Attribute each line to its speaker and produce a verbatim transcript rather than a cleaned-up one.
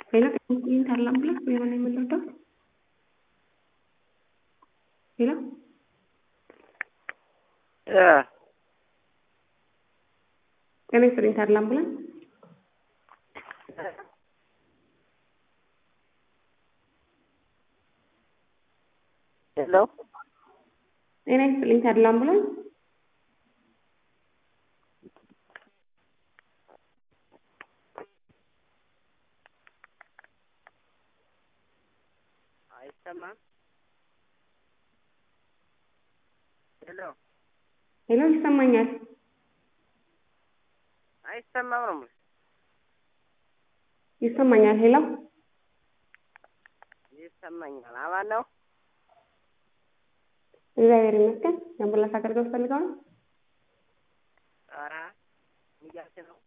Speaker 1: Hello, in Tarlambla, we want to know. Hello,
Speaker 2: Yeah.
Speaker 1: can I in Tarlambla?
Speaker 2: Hello?
Speaker 1: Can I in Tarlambla?
Speaker 2: አይሰማም? ሄሎ
Speaker 1: Hello, ይሰማኛል
Speaker 2: አይሰማም ነው የምልህ።
Speaker 1: ይሰማኛል ሄሎ
Speaker 2: ይሰማኛል። አማን ነው?
Speaker 1: እግዚአብሔር ይመስገን የአምቡላንስ አገልግሎት ፈልገው ነው
Speaker 2: ኧረ እያልክ ነው?